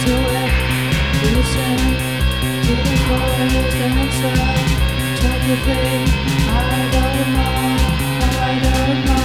to it. Listen to the voice inside. Tell you, babe, I don't know.